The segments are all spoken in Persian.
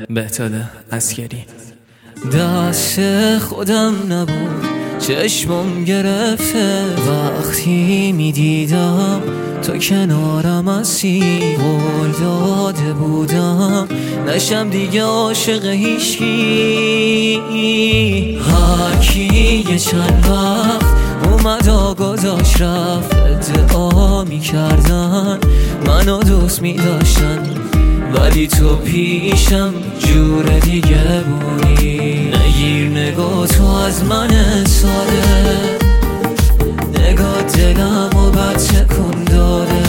بهتاد عسکری. دست خودم نبود چشمم گرفته وقتی میدیدم تو کنارم هستی. قول داده بودم نشم دیگه عاشق هیچکی. هرکی یه چند وقت اومد و گذاشت رفت، ادعا میکردن منو دوست میداشتن، ولی تو پیشم جور دیگه بودی. نگیر نگاه تو از من ساده، نگاه دلمو بد تکون داده.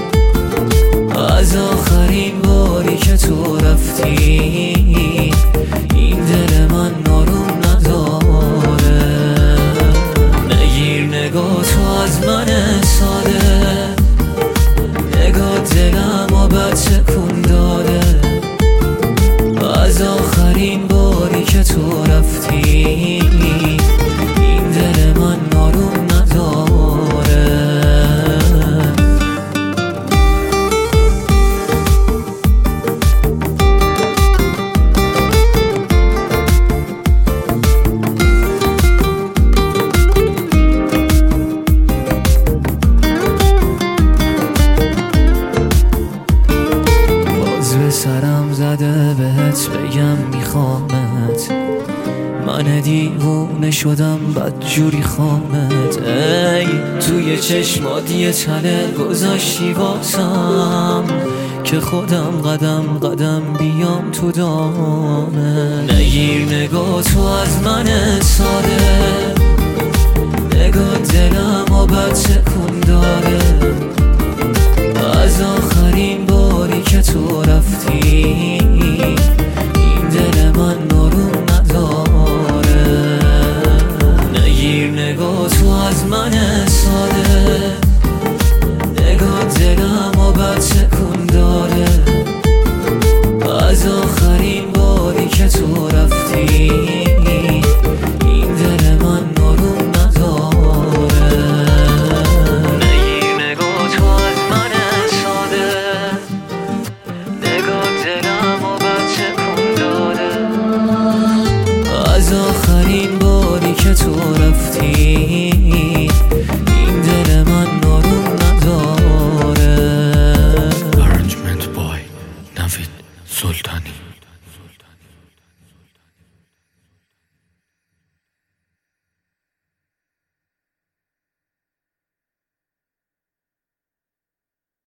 از آخرین باری که تو رفتی این دل من آروم نداره. نگیر نگاه تو از من ساده، نگاه دلمو بد تکون داده. از آخرین باری که تو رفتی این دل من آروم نداره. باز به سرم زده بهت بگم میخوامت، من دیوونه شدم بدجوری خامت. ای توی چشمات یه تله گذاشتی واسم که خودم قدم قدم بیام تو دامه. نگیر نگاه تو از من ساده، نگاه دلمو بد تکون داره. از آخرین باری که تو رفتی